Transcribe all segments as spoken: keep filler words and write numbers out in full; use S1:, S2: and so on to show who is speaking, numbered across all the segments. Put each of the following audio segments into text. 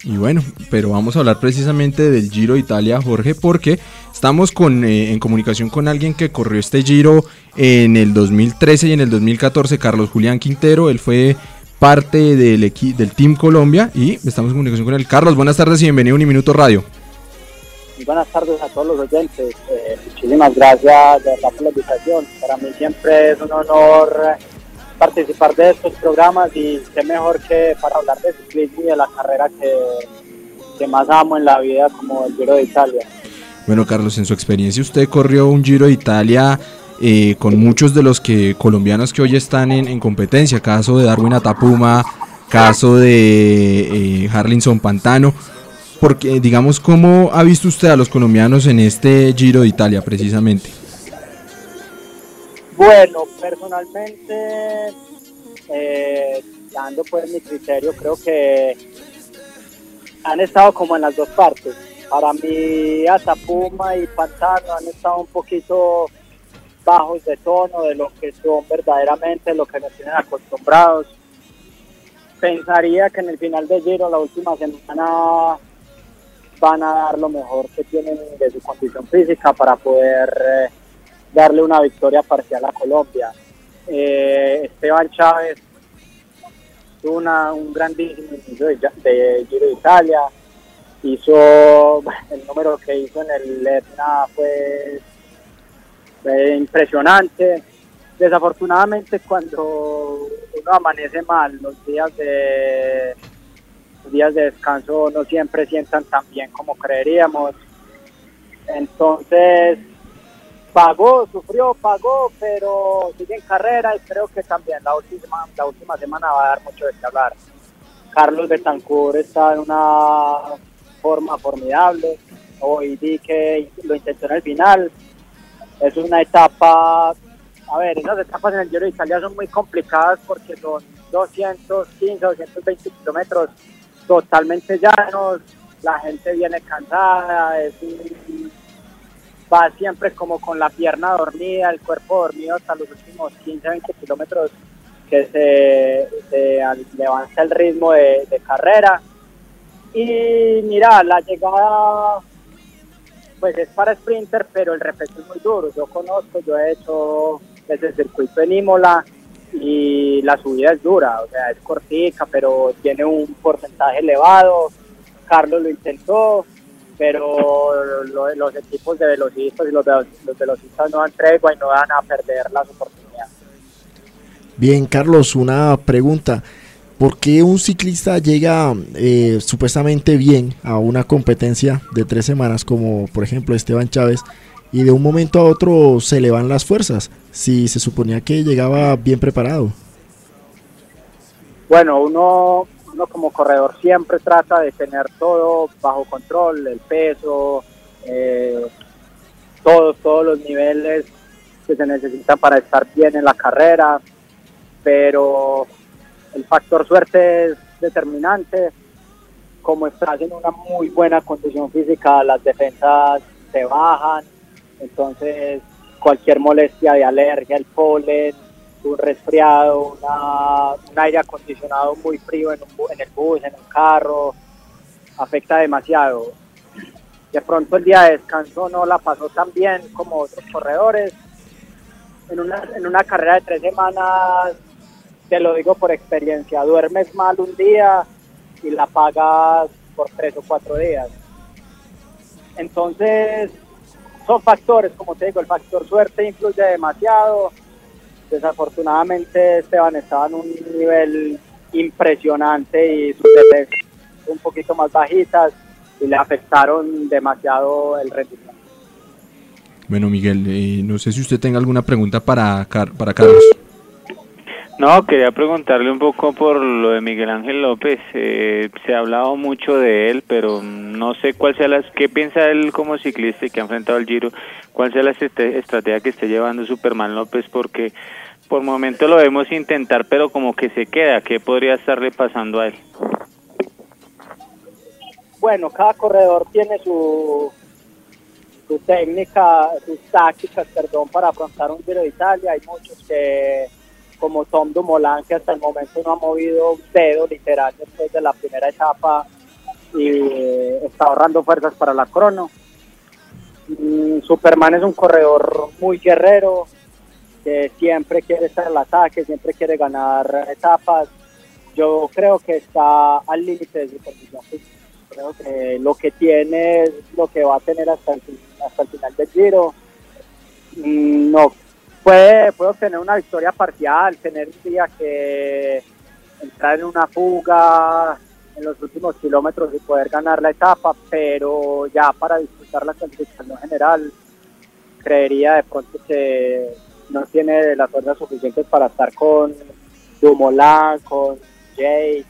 S1: Y bueno, pero vamos a hablar precisamente del Giro de Italia, Jorge, porque estamos con, eh, en comunicación con alguien que corrió este Giro en el dos mil trece y en el dos mil catorce, Carlos Julián Quintero. Él fue parte del, equi- del Team Colombia y estamos en comunicación con él. Carlos, buenas tardes y bienvenido a Uniminuto Radio.
S2: Y buenas tardes a todos los oyentes. Eh, muchísimas gracias de verdad por la invitación. Para mí siempre es un honor participar de estos programas y qué mejor que para hablar de ciclismo y de la carrera que, que más amo en la vida, como el Giro de Italia.
S1: Bueno, Carlos, en su experiencia usted corrió un Giro de Italia eh, con muchos de los que colombianos que hoy están en, en competencia, caso de Darwin Atapuma, caso de eh, Harlinson Pantano, porque digamos, ¿cómo ha visto usted a los colombianos en este Giro de Italia precisamente?
S2: Bueno, personalmente, eh, dando pues mi criterio, creo que han estado como en las dos partes. Para mí, Atapuma y Pantano han estado un poquito bajos de tono de lo que son verdaderamente, lo que nos tienen acostumbrados. Pensaría que en el final de Giro, la última semana, van a dar lo mejor que tienen de su condición física para poder eh, darle una victoria parcial a Colombia. Eh, Esteban Chávez tuvo una, un grandísimo inicio de, de Giro de Italia, hizo el número que hizo en el Etna fue, fue impresionante. Desafortunadamente, cuando uno amanece mal, los días de los días de descanso no siempre sientan tan bien como creeríamos. Entonces pagó, sufrió, pagó, pero sigue en carrera y creo que también la última, la última semana va a dar mucho de qué hablar. Carlos Betancourt está en una forma formidable. Hoy vi que lo intentó en el final. Es una etapa, a ver, esas etapas en el Giro de Italia son muy complicadas porque son doscientos quince, doscientos veinte kilómetros totalmente llanos, la gente viene cansada, es un, va siempre como con la pierna dormida, el cuerpo dormido hasta los últimos quince, veinte kilómetros que se, se levanta el ritmo de, de carrera. Y mira, la llegada pues es para sprinter, pero el repecho es muy duro. Yo conozco, yo he hecho desde el circuito en Imola y la subida es dura, o sea, es cortica, pero tiene un porcentaje elevado. Carlos lo intentó, pero lo, los equipos de velocistas y los, los velocistas no dan tregua y no van a perder las oportunidades.
S3: Bien, Carlos, una pregunta. ¿Por qué un ciclista llega eh, supuestamente bien a una competencia de tres semanas, como por ejemplo Esteban Chávez, y de un momento a otro se le van las fuerzas, si se suponía que llegaba bien preparado?
S2: Bueno, uno, uno como corredor siempre trata de tener todo bajo control, el peso, eh, todos, todos los niveles que se necesitan para estar bien en la carrera, pero el factor suerte es determinante. Como estás en una muy buena condición física, las defensas se bajan, entonces cualquier molestia de alergia, el polen, un resfriado, una, un aire acondicionado muy frío en, un, en el bus, en un carro, afecta demasiado. De pronto el día de descanso no la pasó tan bien como otros corredores. En una, en una carrera de tres semanas, te lo digo por experiencia, duermes mal un día y la pagas por tres o cuatro días. Entonces, son factores, como te digo, el factor suerte influye demasiado. Desafortunadamente Esteban estaba en un nivel impresionante y sus defensas un poquito más bajitas y le afectaron demasiado el rendimiento.
S1: Bueno, Miguel, eh, no sé si usted tenga alguna pregunta para, Car- para Carlos.
S4: No, quería preguntarle un poco por lo de Miguel Ángel López. Eh, se ha hablado mucho de él, pero no sé cuál sea las, qué piensa él como ciclista y que ha enfrentado el Giro, cuál sea la est- estrategia que esté llevando Superman López, porque por momento lo vemos intentar, pero como que se queda. ¿Qué podría estarle pasando a él?
S2: Bueno, cada corredor tiene su, su técnica, sus tácticas, perdón, para afrontar un Giro de Italia. Hay muchos que, como Tom Dumoulin, que hasta el momento no ha movido un dedo literal después de la primera etapa, y está ahorrando fuerzas para la crono. Mm, Superman es un corredor muy guerrero, que siempre quiere estar al ataque, siempre quiere ganar etapas. Yo creo que está al límite de su condición física. Creo que lo que tiene es lo que va a tener hasta el, hasta el final del Giro. Mm, No, puede, puede obtener una victoria parcial, tener un día que entrar en una fuga en los últimos kilómetros y poder ganar la etapa, pero ya para disputar la clasificación general, creería de pronto que no tiene las fuerzas suficientes para estar con Dumoulin, con Jay.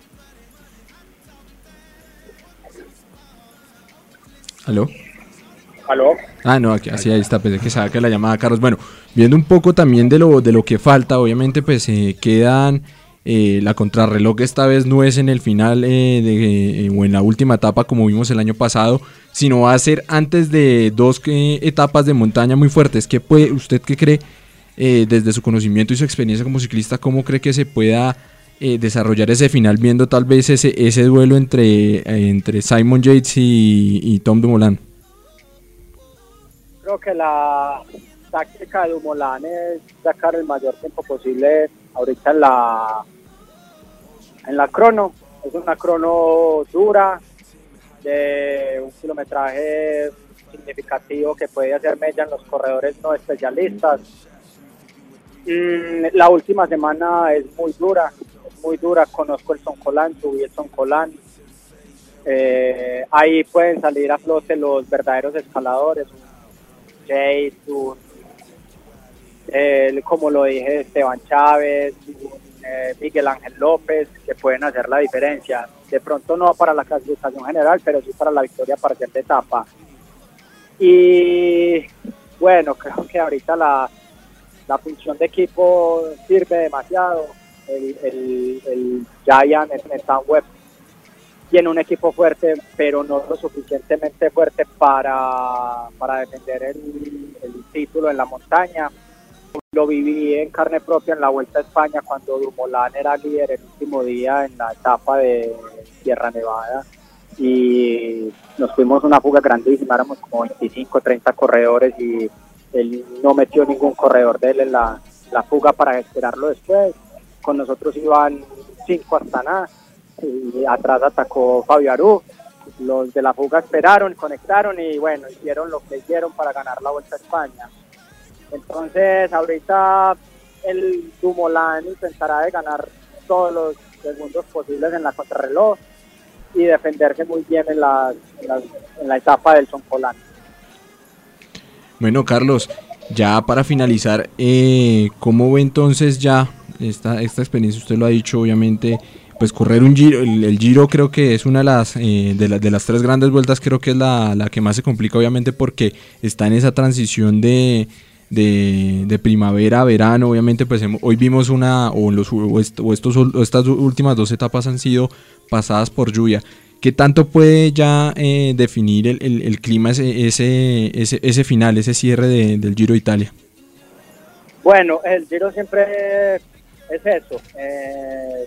S1: ¿Aló?
S2: ¿Aló?
S1: Ah, no, aquí, así ahí está, pensé que saca la llamada, Carlos. Bueno, viendo un poco también de lo, de lo que falta, obviamente pues eh, quedan, eh, la contrarreloj esta vez no es en el final eh, de, eh, o en la última etapa como vimos el año pasado, sino va a ser antes de dos eh, etapas de montaña muy fuertes. ¿Qué puede, usted qué cree, eh, desde su conocimiento y su experiencia como ciclista, cómo cree que se pueda eh, desarrollar ese final, viendo tal vez ese, ese duelo entre, eh, entre Simon Yates y, y Tom Dumoulin?
S2: Creo que la táctica de Dumoulin es sacar el mayor tiempo posible ahorita en la en la crono. Es una crono dura, de un kilometraje significativo que puede hacer mella en los corredores no especialistas. Mm, la última semana es muy dura, es muy dura. Conozco el Soncolán, subí el Soncolán. Eh, ahí pueden salir a flote los verdaderos escaladores. Jay, un, eh, como lo dije, Esteban Chávez, un, eh, Miguel Ángel López, que pueden hacer la diferencia. De pronto no para la clasificación general, pero sí para la victoria parcial de etapa. Y bueno, creo que ahorita la, la función de equipo sirve demasiado. El, el, el Giant, el Nathan Webb, tiene un equipo fuerte, pero no lo suficientemente fuerte para, para defender el, el título en la montaña. Lo viví en carne propia en la Vuelta a España cuando Dumoulin era líder el último día en la etapa de Sierra Nevada y nos fuimos una fuga grandísima, éramos como veinticinco, treinta corredores y él no metió ningún corredor de él en la, la fuga para esperarlo después. Con nosotros iban cinco Astana y atrás atacó Fabio Aru. Los de la fuga esperaron, conectaron y bueno, hicieron lo que hicieron para ganar la Vuelta a España. Entonces ahorita el Dumoulin intentará de ganar todos los segundos posibles en la contrarreloj y defenderse muy bien en la, en la, en la etapa del Soncolán.
S1: Bueno, Carlos, ya para finalizar, eh, ¿cómo ve entonces ya esta, esta experiencia? Usted lo ha dicho, obviamente, pues correr un Giro, el, el Giro creo que es una de las, eh, de, la, de las tres grandes vueltas, creo que es la, la que más se complica, obviamente, porque está en esa transición de, de, de primavera a verano. Obviamente, pues hemos, hoy vimos una, o, los, o, est, o, estos, o estas últimas dos etapas han sido pasadas por lluvia. ¿Qué tanto puede ya eh, definir el, el, el clima, ese, ese, ese, ese final, ese cierre de, del Giro de Italia?
S2: Bueno, el Giro siempre es eso, eh,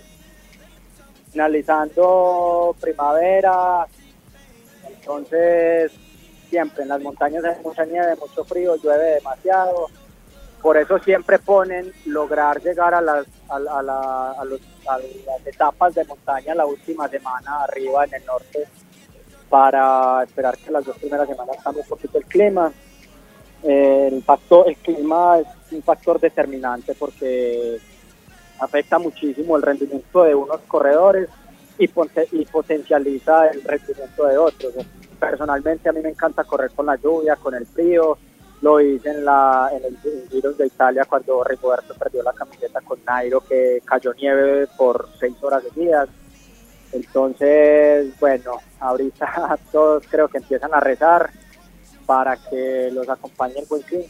S2: finalizando primavera, entonces siempre en las montañas hay mucha nieve, mucho frío, llueve demasiado, por eso siempre ponen lograr llegar a las, a, a la, a los, a las etapas de montaña la última semana arriba en el norte, para esperar que las dos primeras semanas cambie un poquito el clima. Eh, el, factor, el clima es un factor determinante porque afecta muchísimo el rendimiento de unos corredores y, y potencializa el rendimiento de otros. Personalmente a mí me encanta correr con la lluvia, con el frío. Lo hice en, la, en el en Giro de Italia cuando Rigoberto perdió la camiseta con Nairo, que cayó nieve por seis horas seguidas. Entonces, bueno, ahorita todos creo que empiezan a rezar para que los acompañe el buen clima.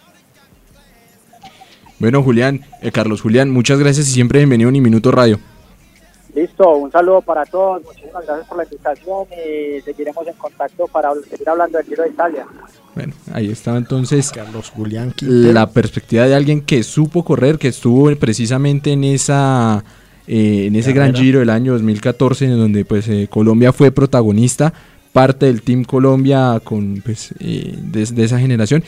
S1: Bueno, Julián, eh, Carlos Julián, muchas gracias y siempre bienvenido a Uniminuto Radio.
S2: Listo, un saludo para todos, muchísimas gracias por la invitación y seguiremos en contacto para seguir hablando del Giro de Italia.
S1: Bueno, ahí estaba entonces
S3: Carlos Julián Quintero,
S1: la perspectiva de alguien que supo correr, que estuvo precisamente en esa eh, en ese
S3: Carrera.
S1: gran Giro del año dos mil catorce, en donde pues eh, Colombia fue protagonista, parte del Team Colombia con pues, eh, de, de esa generación.